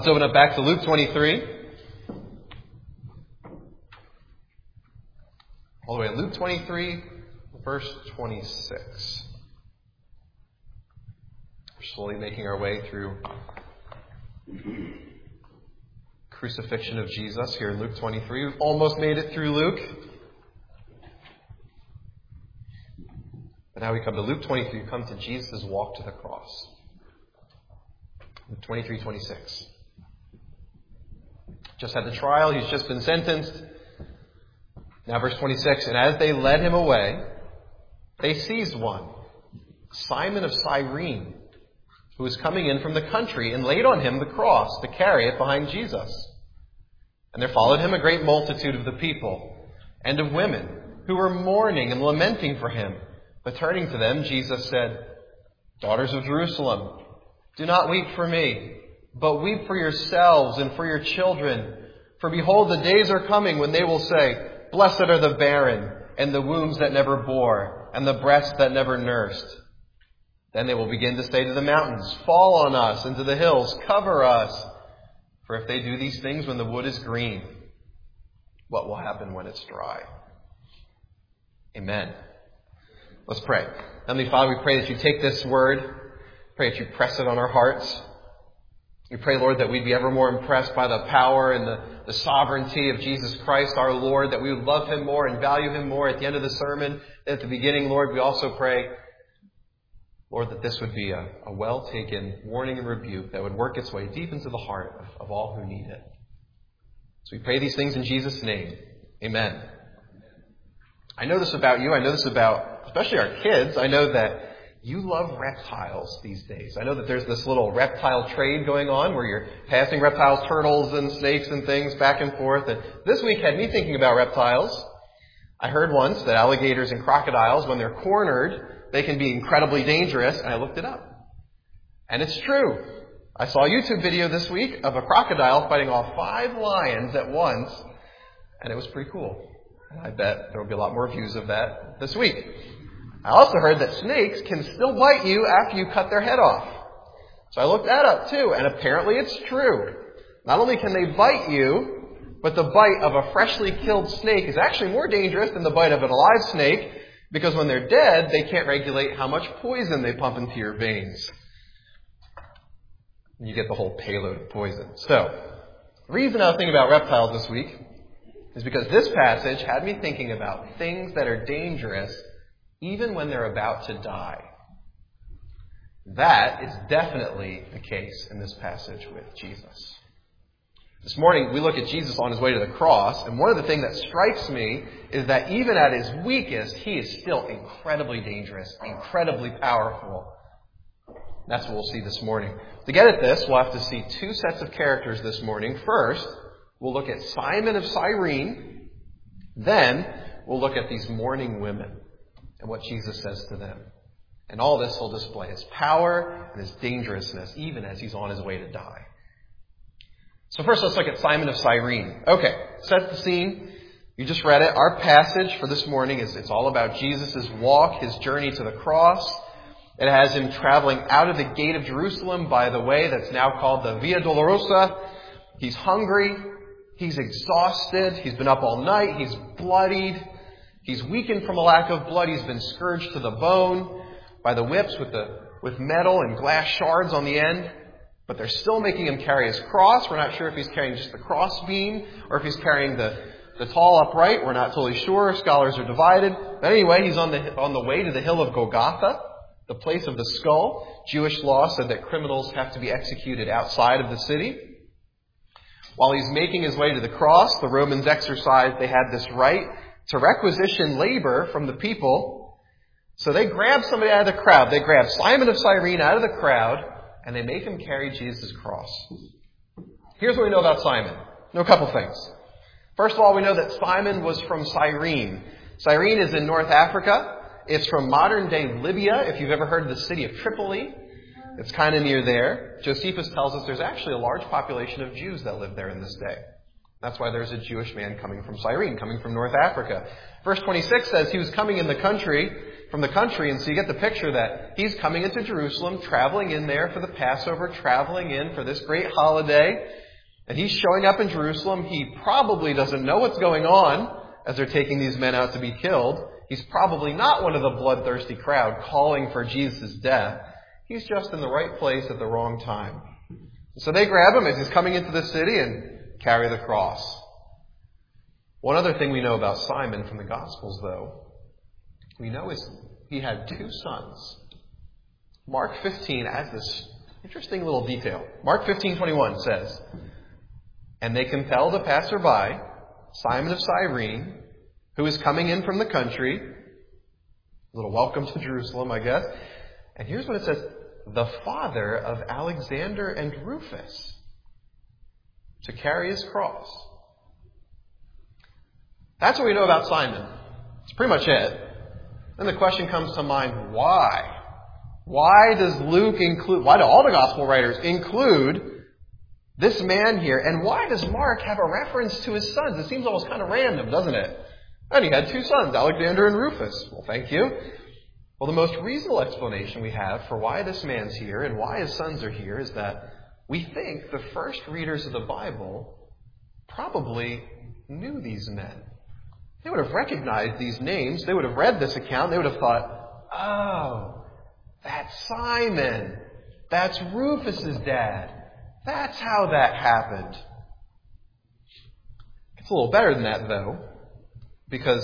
Let's open up back to Luke 23. All the way to Luke 23, verse 26. We're slowly making our way through crucifixion of Jesus here in Luke 23. We've almost made it through Luke. But now we come to Luke 23. We come to Jesus' walk to the cross. Luke 23:26. Just had the trial. He's just been sentenced. Now verse 26. And as they led him away, they seized one, Simon of Cyrene, who was coming in from the country, and laid on him the cross to carry it behind Jesus. And there followed him a great multitude of the people and of women who were mourning and lamenting for him. But turning to them, Jesus said, Daughters of Jerusalem, do not weep for me, but weep for yourselves and for your children. For behold, the days are coming when they will say, Blessed are the barren, and the wombs that never bore, and the breasts that never nursed. Then they will begin to say to the mountains, Fall on us, and to the hills, cover us. For if they do these things when the wood is green, what will happen when it's dry? Amen. Let's pray. Heavenly Father, we pray that you take this word, pray that you press it on our hearts. We pray, Lord, that we'd be ever more impressed by the power and the sovereignty of Jesus Christ, our Lord, that we would love him more and value him more at the end of the sermon than at the beginning, Lord. We also pray, Lord, that this would be a well-taken warning and rebuke that would work its way deep into the heart of all who need it. So we pray these things in Jesus' name. Amen. I know this about you. I know this about especially our kids. I know that you love reptiles these days. I know that there's this little reptile trade going on where you're passing reptiles, turtles, and snakes and things back and forth. And this week had me thinking about reptiles. I heard once that alligators and crocodiles, when they're cornered, they can be incredibly dangerous. And I looked it up. And it's true. I saw a YouTube video this week of a crocodile fighting off 5 lions at once. And it was pretty cool. And I bet there will be a lot more views of that this week. I also heard that snakes can still bite you after you cut their head off. So I looked that up too, and apparently it's true. Not only can they bite you, but the bite of a freshly killed snake is actually more dangerous than the bite of an alive snake, because when they're dead, they can't regulate how much poison they pump into your veins. And you get the whole payload of poison. So, the reason I was thinking about reptiles this week is because this passage had me thinking about things that are dangerous even when they're about to die. That is definitely the case in this passage with Jesus. This morning, we look at Jesus on his way to the cross, and one of the things that strikes me is that even at his weakest, he is still incredibly dangerous, incredibly powerful. That's what we'll see this morning. To get at this, we'll have to see 2 sets of characters this morning. First, we'll look at Simon of Cyrene. Then, we'll look at these mourning women and what Jesus says to them. And all this will display his power and his dangerousness, even as he's on his way to die. So first, let's look at Simon of Cyrene. Okay, set the scene. You just read it. Our passage for this morning it's all about Jesus' walk, his journey to the cross. It has him traveling out of the gate of Jerusalem by the way that's now called the Via Dolorosa. He's hungry. He's exhausted. He's been up all night. He's bloodied. He's weakened from a lack of blood. He's been scourged to the bone by the whips with metal and glass shards on the end. But they're still making him carry his cross. We're not sure if he's carrying just the cross beam or if he's carrying the tall upright. We're not totally sure. Scholars are divided. But anyway, he's on the way to the hill of Golgotha, the place of the skull. Jewish law said that criminals have to be executed outside of the city. While he's making his way to the cross, the Romans they had this right to requisition labor from the people. So they grabbed somebody out of the crowd. They grabbed Simon of Cyrene out of the crowd, and they make him carry Jesus' cross. Here's what we know about Simon. A couple things. First of all, we know that Simon was from Cyrene. Cyrene is in North Africa. It's from modern-day Libya, if you've ever heard of the city of Tripoli. It's kind of near there. Josephus tells us there's actually a large population of Jews that live there in this day. That's why there's a Jewish man coming from Cyrene, coming from North Africa. Verse 26 says he was coming in the country, from the country. And so you get the picture that he's coming into Jerusalem, traveling in there for the Passover, traveling in for this great holiday. And he's showing up in Jerusalem. He probably doesn't know what's going on as they're taking these men out to be killed. He's probably not one of the bloodthirsty crowd calling for Jesus' death. He's just in the right place at the wrong time. So they grab him as he's coming into the city and carry the cross. One other thing we know about Simon from the Gospels, though, we know is he had two sons. Mark 15 adds this interesting little detail. Mark 15:21 says, "And they compelled a passerby, Simon of Cyrene, who is coming in from the country," a little welcome to Jerusalem, I guess. And here's what it says, "the father of Alexander and Rufus, to carry his cross." That's what we know about Simon. That's pretty much it. Then the question comes to mind, why? Why do all the gospel writers include this man here? And why does Mark have a reference to his sons? It seems almost kind of random, doesn't it? And he had two sons, Alexander and Rufus. Well, thank you. Well, the most reasonable explanation we have for why this man's here and why his sons are here is that we think the first readers of the Bible probably knew these men. They would have recognized these names. They would have read this account. They would have thought, oh, that's Simon. That's Rufus's dad. That's how that happened. It's a little better than that, though, because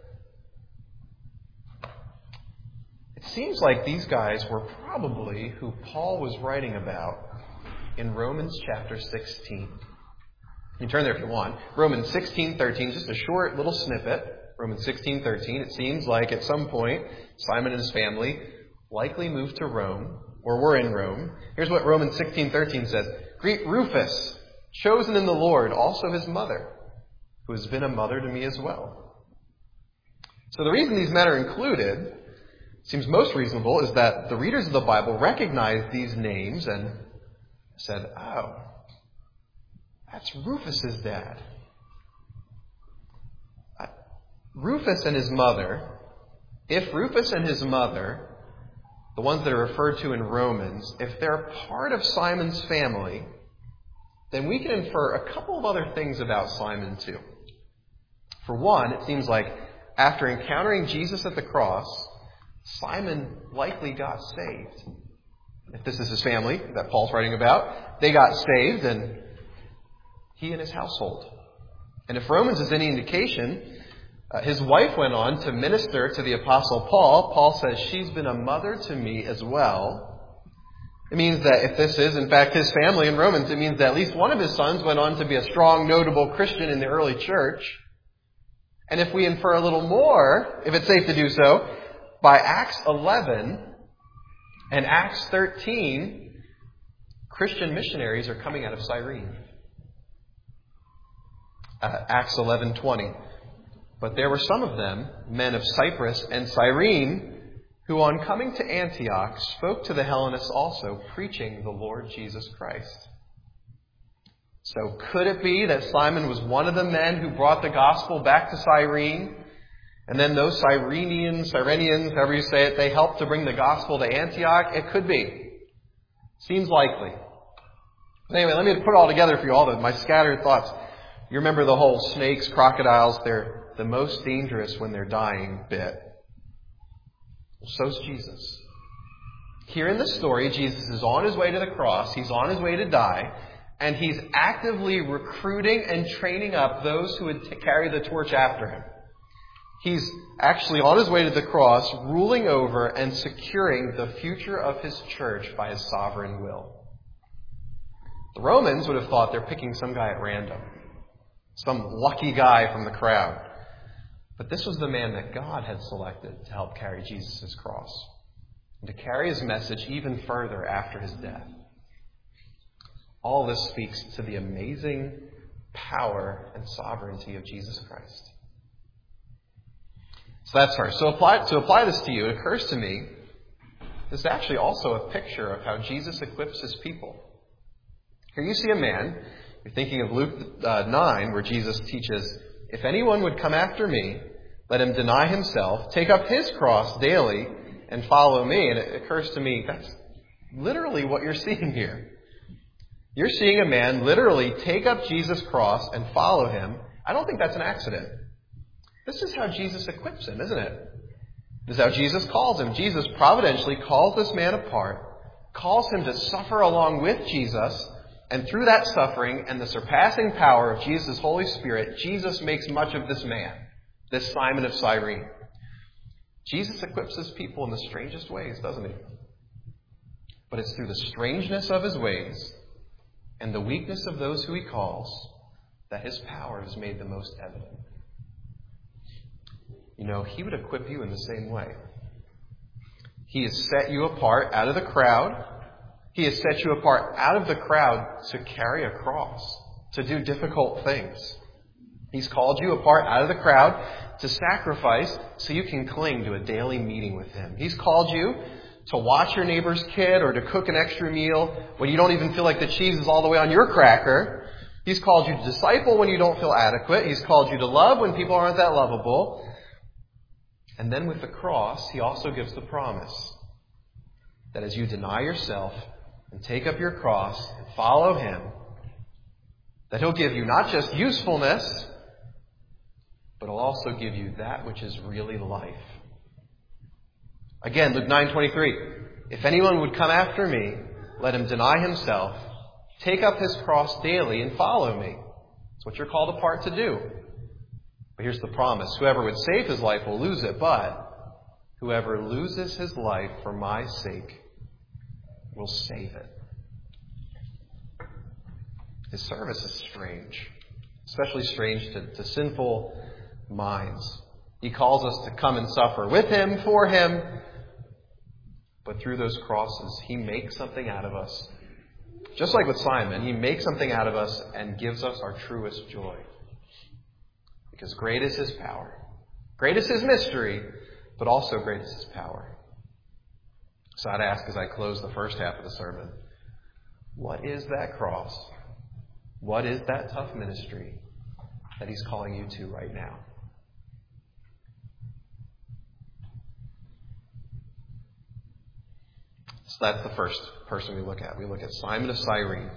it seems like these guys were probably who Paul was writing about in Romans chapter 16. You can turn there if you want. Romans 16:13, just a short little snippet. Romans 16:13. It seems like at some point, Simon and his family likely moved to Rome, or were in Rome. Here's what Romans 16:13 says. "Greet Rufus, chosen in the Lord, also his mother, who has been a mother to me as well." So the reason these men are included, seems most reasonable, is that the readers of the Bible recognized these names and said, oh, that's Rufus's dad. Rufus and his mother, if Rufus and his mother, the ones that are referred to in Romans, if they're part of Simon's family, then we can infer a couple of other things about Simon too. For one, it seems like after encountering Jesus at the cross, Simon likely got saved. If this is his family that Paul's writing about, they got saved, and he and his household. And if Romans is any indication, his wife went on to minister to the Apostle Paul. Paul says, she's been a mother to me as well. It means that if this is, in fact, his family in Romans, it means that at least one of his sons went on to be a strong, notable Christian in the early church. And if we infer a little more, if it's safe to do so, by Acts 11 and Acts 13, Christian missionaries are coming out of Cyrene. Acts 11:20. "But there were some of them, men of Cyprus and Cyrene, who on coming to Antioch spoke to the Hellenists also, preaching the Lord Jesus Christ." So could it be that Simon was one of the men who brought the gospel back to Cyrene? And then those Cyrenians, however you say it, they helped to bring the gospel to Antioch? It could be. Seems likely. But anyway, let me put it all together for you, my scattered thoughts. You remember the whole snakes, crocodiles, they're the most dangerous when they're dying bit. Well, so's Jesus. Here in this story, Jesus is on his way to the cross. He's on his way to die. And he's actively recruiting and training up those who would carry the torch after him. He's actually on his way to the cross, ruling over and securing the future of his church by his sovereign will. The Romans would have thought they're picking some guy at random. Some lucky guy from the crowd. But this was the man that God had selected to help carry Jesus' cross. And to carry his message even further after his death. All this speaks to the amazing power and sovereignty of Jesus Christ. So that's first. So to apply this to you, it occurs to me, this is actually also a picture of how Jesus equips his people. Here you see a man, you're thinking of Luke 9, where Jesus teaches, if anyone would come after me, let him deny himself, take up his cross daily, and follow me. And it occurs to me, that's literally what you're seeing here. You're seeing a man literally take up Jesus' cross and follow him. I don't think that's an accident. This is how Jesus equips him, isn't it? This is how Jesus calls him. Jesus providentially calls this man apart, calls him to suffer along with Jesus, and through that suffering and the surpassing power of Jesus' Holy Spirit, Jesus makes much of this man, this Simon of Cyrene. Jesus equips his people in the strangest ways, doesn't he? But it's through the strangeness of his ways and the weakness of those who he calls that his power is made the most evident. You know, he would equip you in the same way. He has set you apart out of the crowd. He has set you apart out of the crowd to carry a cross, to do difficult things. He's called you apart out of the crowd to sacrifice so you can cling to a daily meeting with him. He's called you to watch your neighbor's kid or to cook an extra meal when you don't even feel like the cheese is all the way on your cracker. He's called you to disciple when you don't feel adequate. He's called you to love when people aren't that lovable. And then with the cross, he also gives the promise that as you deny yourself and take up your cross and follow him, that he'll give you not just usefulness, but he'll also give you that which is really life. Again, Luke 9:23, if anyone would come after me, let him deny himself, take up his cross daily and follow me. That's what you're called apart to do. But here's the promise. Whoever would save his life will lose it, but whoever loses his life for my sake will save it. His service is strange, especially strange to sinful minds. He calls us to come and suffer with him, for him, but through those crosses, he makes something out of us. Just like with Simon, he makes something out of us and gives us our truest joy. Because great is his power. Great is his mystery, but also great is his power. So I'd ask as I close the first half of the sermon, what is that cross? What is that tough ministry that he's calling you to right now? So that's the first person we look at. We look at Simon of Cyrene.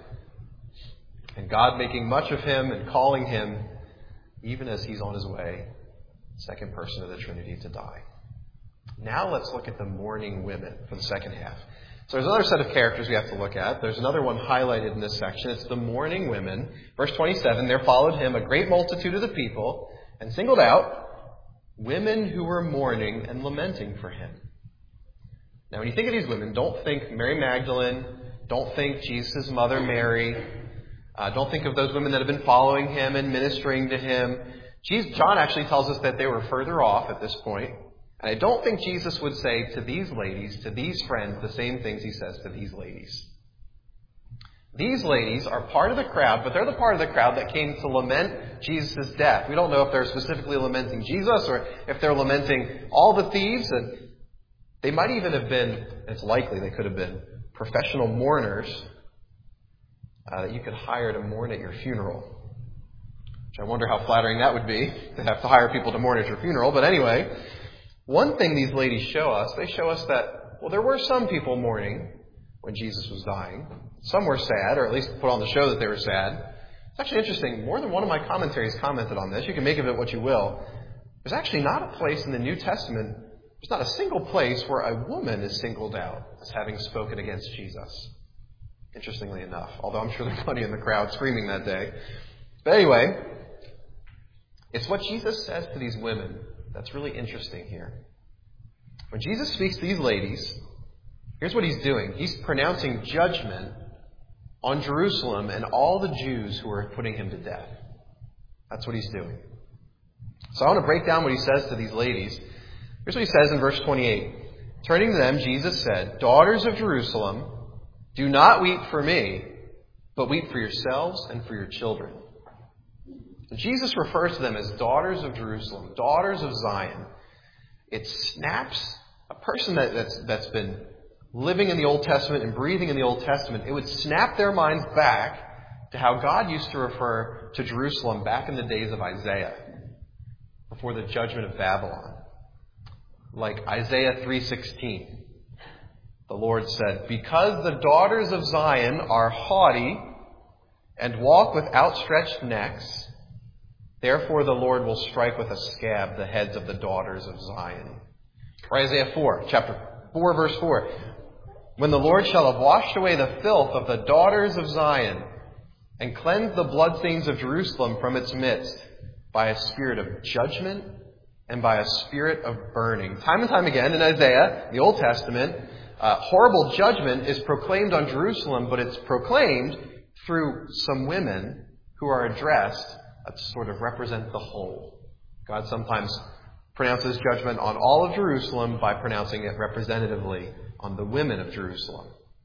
And God making much of him and calling him even as he's on his way, second person of the Trinity, to die. Now let's look at the mourning women for the second half. So there's another set of characters we have to look at. There's another one highlighted in this section. It's the mourning women. Verse 27, there followed him a great multitude of the people, and singled out women who were mourning and lamenting for him. Now when you think of these women, don't think Mary Magdalene, don't think Jesus' mother Mary, don't think of those women that have been following him and ministering to him. John actually tells us that they were further off at this point. And I don't think Jesus would say to these ladies, to these friends, the same things he says to these ladies. These ladies are part of the crowd, but they're the part of the crowd that came to lament Jesus' death. We don't know if they're specifically lamenting Jesus or if they're lamenting all the thieves. And they might even have been, it's likely they could have been, professional mourners that you could hire to mourn at your funeral. Which I wonder how flattering that would be, to have to hire people to mourn at your funeral. But anyway, one thing these ladies show us, they show us that, well, there were some people mourning when Jesus was dying. Some were sad, or at least put on the show that they were sad. It's actually interesting. More than one of my commentaries commented on this. You can make of it what you will. There's actually not a place in the New Testament, there's not a single place where a woman is singled out as having spoken against Jesus. Interestingly enough, although I'm sure there's plenty in the crowd screaming that day. But anyway, it's what Jesus says to these women that's really interesting here. When Jesus speaks to these ladies, here's what he's doing. He's pronouncing judgment on Jerusalem and all the Jews who are putting him to death. That's what he's doing. So I want to break down what he says to these ladies. Here's what he says in verse 28. Turning to them, Jesus said, "Daughters of Jerusalem, do not weep for me, but weep for yourselves and for your children." And Jesus refers to them as daughters of Jerusalem, daughters of Zion. It snaps a person that's been living in the Old Testament and breathing in the Old Testament. It would snap their minds back to how God used to refer to Jerusalem back in the days of Isaiah. before the judgment of Babylon. Like Isaiah 3:16. The Lord said, "Because the daughters of Zion are haughty and walk with outstretched necks, therefore the Lord will strike with a scab the heads of the daughters of Zion." Or Isaiah 4, chapter 4, verse 4. "When the Lord shall have washed away the filth of the daughters of Zion and cleansed the bloodstains of Jerusalem from its midst by a spirit of judgment and by a spirit of burning." Time and time again in Isaiah, the Old Testament, horrible judgment is proclaimed on Jerusalem, but it's proclaimed through some women who are addressed to sort of represent the whole. God sometimes pronounces judgment on all of Jerusalem by pronouncing it representatively on the women of Jerusalem.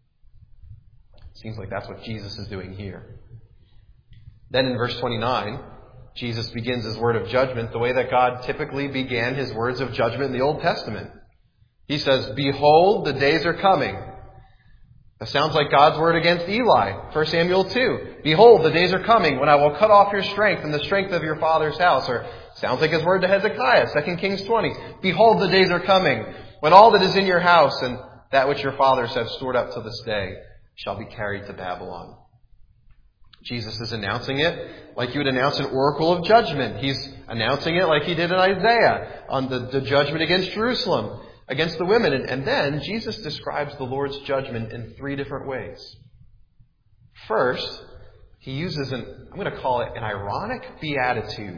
Seems like that's what Jesus is doing here. Then in verse 29, Jesus begins his word of judgment the way that God typically began his words of judgment in the Old Testament. He says, "Behold, the days are coming." That sounds like God's word against Eli, 1 Samuel 2. "Behold, the days are coming when I will cut off your strength and the strength of your father's house." Or sounds like his word to Hezekiah, 2 Kings 20. "Behold, the days are coming when all that is in your house and that which your fathers have stored up to this day shall be carried to Babylon." Jesus is announcing it like you would announce an oracle of judgment. He's announcing it like he did in Isaiah on the judgment against Jerusalem, against the women. And then Jesus describes the Lord's judgment in 3 different ways. First, he uses I'm going to call it an ironic beatitude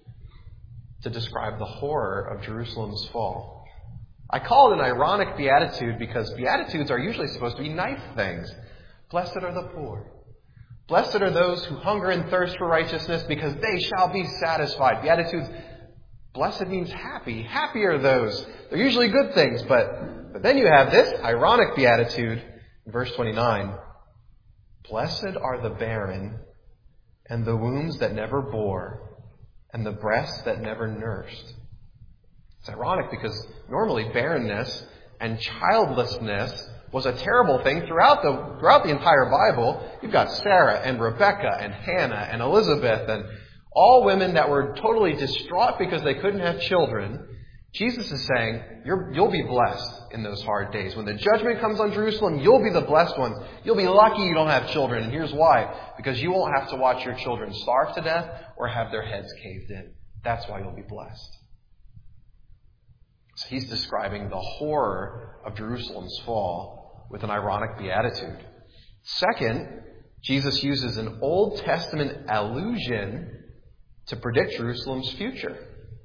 to describe the horror of Jerusalem's fall. I call it an ironic beatitude because beatitudes are usually supposed to be nice things. Blessed are the poor. Blessed are those who hunger and thirst for righteousness because they shall be satisfied. Beatitudes, blessed means happy. Happy are those. They're usually good things, but then you have this ironic beatitude in verse 29. "Blessed are the barren and the wombs that never bore and the breasts that never nursed." It's ironic because normally barrenness and childlessness was a terrible thing throughout the entire Bible. You've got Sarah and Rebecca and Hannah and Elizabeth and all women that were totally distraught because they couldn't have children. Jesus is saying, you'll be blessed in those hard days. When the judgment comes on Jerusalem, you'll be the blessed ones. You'll be lucky you don't have children. And here's why. Because you won't have to watch your children starve to death or have their heads caved in. That's why you'll be blessed. So he's describing the horror of Jerusalem's fall with an ironic beatitude. Second, Jesus uses an Old Testament allusion to predict Jerusalem's future.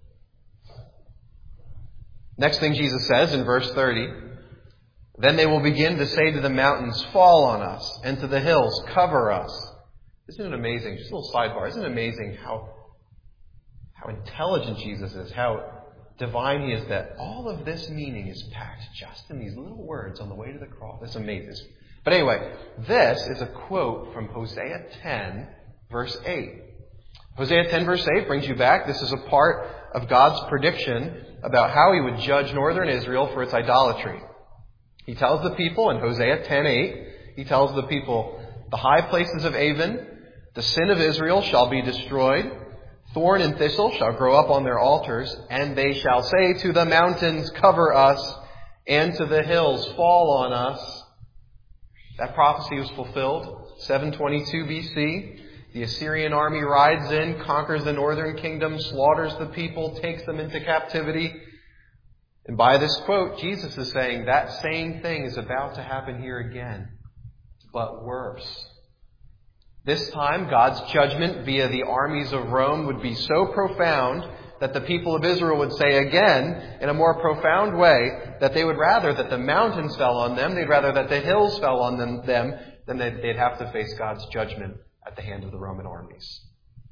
Next thing Jesus says in verse 30, "Then they will begin to say to the mountains, 'Fall on us,' and to the hills, 'Cover us.'" Isn't it amazing? Just a little sidebar. Isn't it amazing how intelligent Jesus is, how divine he is, that all of this meaning is packed just in these little words on the way to the cross? It's amazing. But anyway, this is a quote from Hosea 10, verse 8. Hosea 10, verse 8 brings you back. This is a part of God's prediction about how he would judge northern Israel for its idolatry. He tells the people in Hosea 10:8, he tells the people, "The high places of Avon, the sin of Israel shall be destroyed. Thorn and thistle shall grow up on their altars, and they shall say to the mountains, 'Cover us,' and to the hills, 'Fall on us.'" That prophecy was fulfilled 722 BC. The Assyrian army rides in, conquers the northern kingdom, slaughters the people, takes them into captivity. And by this quote, Jesus is saying that same thing is about to happen here again, but worse. This time, God's judgment via the armies of Rome would be so profound that the people of Israel would say again, in a more profound way, that they would rather that the mountains fell on them, they'd rather that the hills fell on them than they'd have to face God's judgment at the hand of the Roman armies.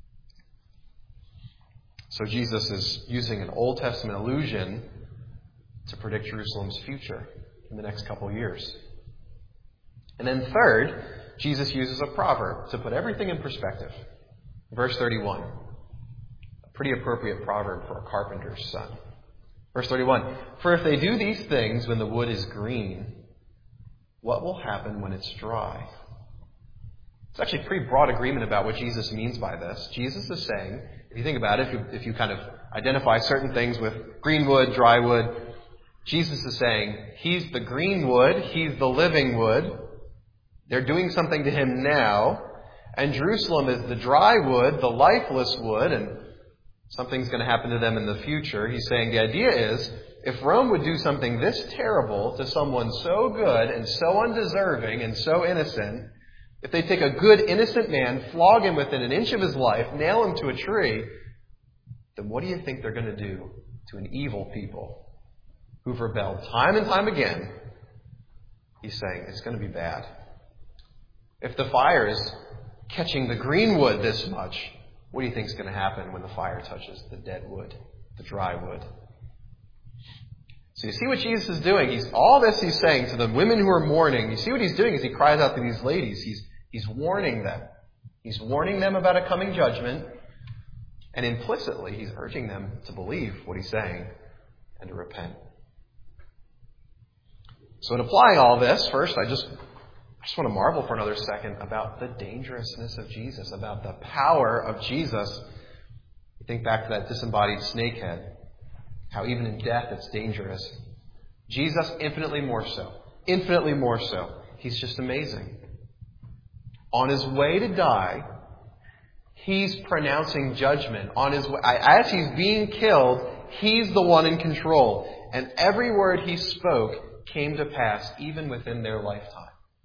So Jesus is using an Old Testament allusion to predict Jerusalem's future in the next couple of years. And then third, Jesus uses a proverb to put everything in perspective. Verse 31. A pretty appropriate proverb for a carpenter's son. Verse 31. "For if they do these things when the wood is green, what will happen when it's dry?" It's actually pretty broad agreement about what Jesus means by this. Jesus is saying, if you think about it, if you kind of identify certain things with green wood, dry wood. Jesus is saying He's the green wood, He's the living wood. They're doing something to Him now. And Jerusalem is the dry wood, the lifeless wood, and something's going to happen to them in the future. He's saying the idea is, if Rome would do something this terrible to someone so good and so undeserving and so innocent, if they take a good, innocent man, flog him within an inch of his life, nail him to a tree, then what do you think they're going to do to an evil people who've rebelled time and time again? He's saying it's going to be bad. If the fire is catching the green wood this much, what do you think is going to happen when the fire touches the dead wood, the dry wood? So you see what Jesus is doing. All this he's saying to the women who are mourning. You see what he's doing is he cries out to these ladies. He's warning them. He's warning them about a coming judgment. And implicitly, he's urging them to believe what he's saying and to repent. So in applying all this, first, I just want to marvel for another second about the dangerousness of Jesus, about the power of Jesus. You think back to that disembodied snakehead, how even in death it's dangerous. Jesus, infinitely more so. Infinitely more so. He's just amazing. On his way to die, he's pronouncing judgment. On his way, as he's being killed, he's the one in control. And every word he spoke came to pass, even within their lifetime.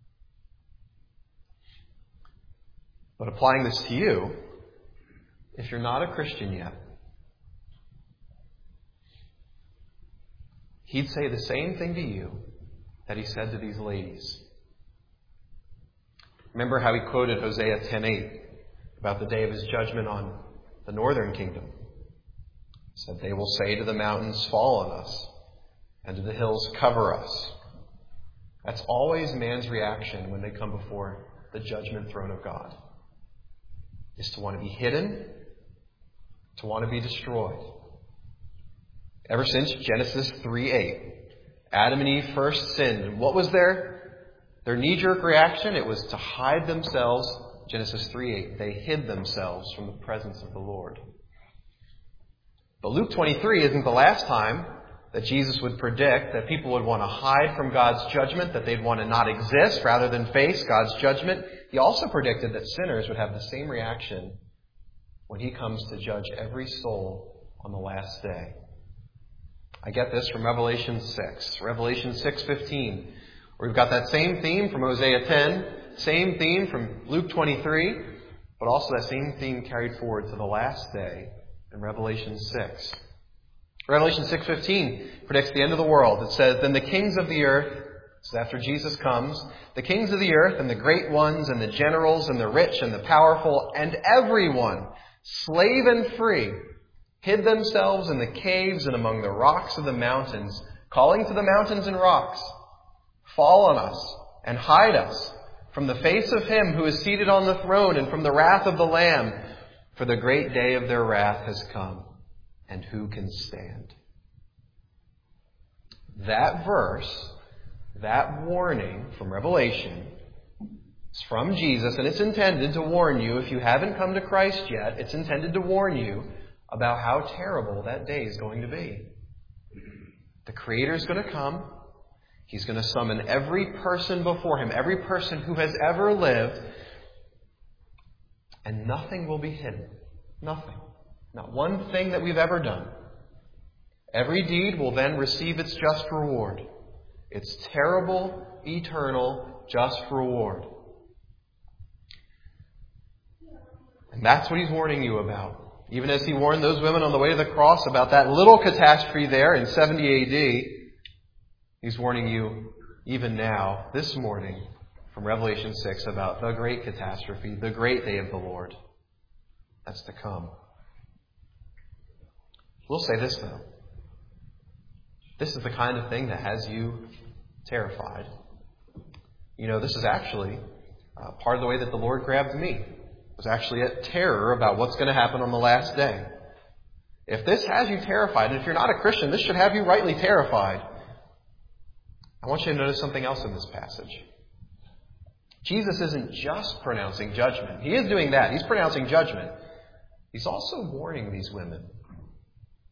But applying this to you, if you're not a Christian yet, he'd say the same thing to you that he said to these ladies. Remember how he quoted Hosea 10:8 about the day of his judgment on the northern kingdom. He said, "They will say to the mountains, 'Fall on us,' and to the hills, 'Cover us.'" That's always man's reaction when they come before the judgment throne of God, is to want to be hidden, to want to be destroyed. Ever since Genesis 3:8, Adam and Eve first sinned. And what was their knee-jerk reaction? It was to hide themselves. Genesis 3:8, they hid themselves from the presence of the Lord. But Luke 23 isn't the last time that Jesus would predict that people would want to hide from God's judgment, that they'd want to not exist rather than face God's judgment. He also predicted that sinners would have the same reaction when he comes to judge every soul on the last day. I get this from Revelation 6. Revelation 6:15. Where we've got that same theme from Hosea 10, same theme from Luke 23, but also that same theme carried forward to the last day in Revelation 6. Revelation 6:15 predicts the end of the world. It says, "Then the kings of the earth," so after Jesus comes, "the kings of the earth and the great ones and the generals and the rich and the powerful and everyone, slave and free, hid themselves in the caves and among the rocks of the mountains, calling to the mountains and rocks, 'Fall on us and hide us from the face of him who is seated on the throne and from the wrath of the Lamb, for the great day of their wrath has come, and who can stand?'" That verse, that warning from Revelation, is from Jesus, and it's intended to warn you, if you haven't come to Christ yet, it's intended to warn you about how terrible that day is going to be. The Creator is going to come. He's going to summon every person before him, every person who has ever lived, and nothing will be hidden. Nothing. Not one thing that we've ever done. Every deed will then receive its just reward. Its terrible, eternal, just reward. And that's what he's warning you about. Even as he warned those women on the way to the cross about that little catastrophe there in 70 AD, he's warning you even now, this morning, from Revelation 6, about the great catastrophe, the great day of the Lord that's to come. We'll say this, though. This is the kind of thing that has you terrified. You know, this is actually part of the way that the Lord grabbed me. It was actually a terror about what's going to happen on the last day. If this has you terrified, and if you're not a Christian, this should have you rightly terrified. I want you to notice something else in this passage. Jesus isn't just pronouncing judgment. He is doing that. He's pronouncing judgment. He's also warning these women.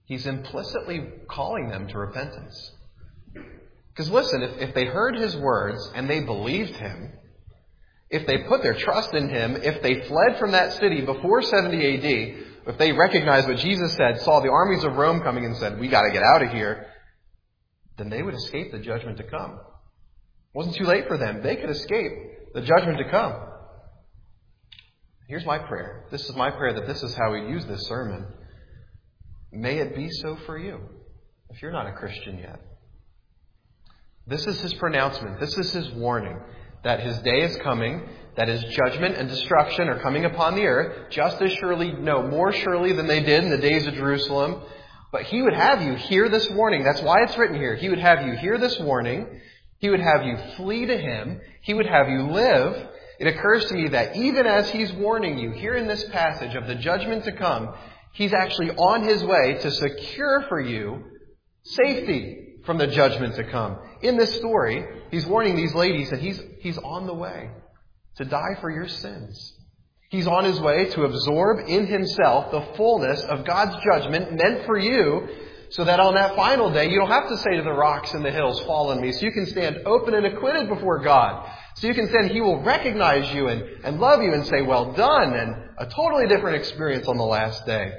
He's implicitly calling them to repentance. Because listen, if they heard his words and they believed him, if they put their trust in him, if they fled from that city before 70 AD, if they recognized what Jesus said, saw the armies of Rome coming and said, we got to get out of here, then they would escape the judgment to come. It wasn't too late for them. They could escape the judgment to come. Here's my prayer. This is my prayer that this is how we use this sermon. May it be so for you, if you're not a Christian yet. This is his pronouncement. This is his warning that his day is coming, that his judgment and destruction are coming upon the earth, just as surely, no, more surely than they did in the days of Jerusalem. But he would have you hear this warning. That's why it's written here. He would have you hear this warning. He would have you flee to him. He would have you live. It occurs to me that even as he's warning you here in this passage of the judgment to come, he's actually on his way to secure for you safety from the judgment to come. In this story, he's warning these ladies that he's on the way to die for your sins. He's on his way to absorb in himself the fullness of God's judgment meant for you, so that on that final day, you don't have to say to the rocks and the hills, fall on me. So you can stand open and acquitted before God. So you can stand, he will recognize you and love you and say, well done, and a totally different experience on the last day.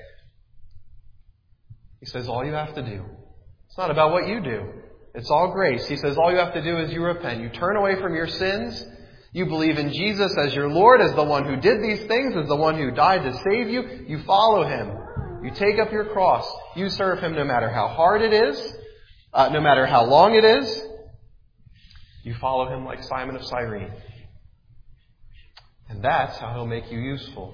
He says, all you have to do, it's not about what you do. It's all grace. He says, all you have to do is you repent. You turn away from your sins. You believe in Jesus as your Lord, as the one who did these things, as the one who died to save you. You follow him. You take up your cross. You serve him no matter how hard it is, no matter how long it is. You follow him like Simon of Cyrene. And that's how he'll make you useful.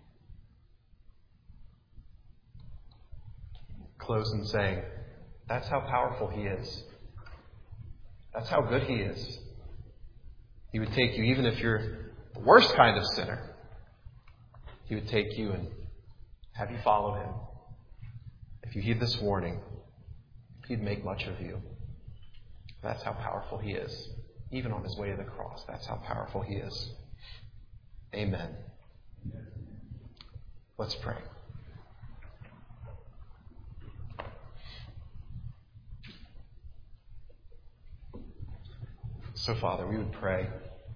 Close in saying, that's how powerful he is. That's how good he is. He would take you, even if you're the worst kind of sinner, he would take you and have you follow him. If you heed this warning, he'd make much of you. That's how powerful he is. Even on his way to the cross, that's how powerful he is. Amen. Let's pray. So, Father, we would pray.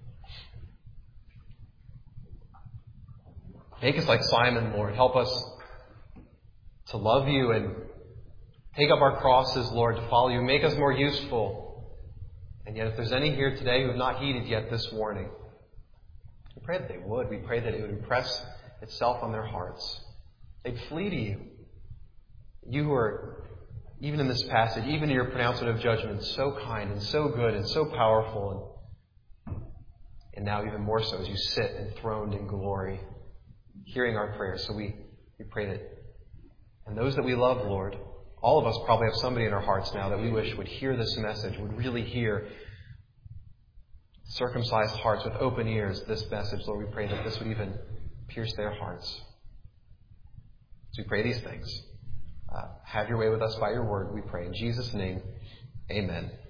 Make us like Simon, Lord. Help us to love you and take up our crosses, Lord, to follow you. Make us more useful. And yet, if there's any here today who have not heeded yet this warning, we pray that they would. We pray that it would impress itself on their hearts. They'd flee to you. You who are, even in this passage, even in your pronouncement of judgment, so kind and so good and so powerful. And now even more so as you sit enthroned in glory, hearing our prayers. So we pray that, and those that we love, Lord, all of us probably have somebody in our hearts now that we wish would hear this message, would really hear, circumcised hearts with open ears, this message. Lord, we pray that this would even pierce their hearts. So we pray these things. Have your way with us by your word, we pray. In Jesus' name, amen.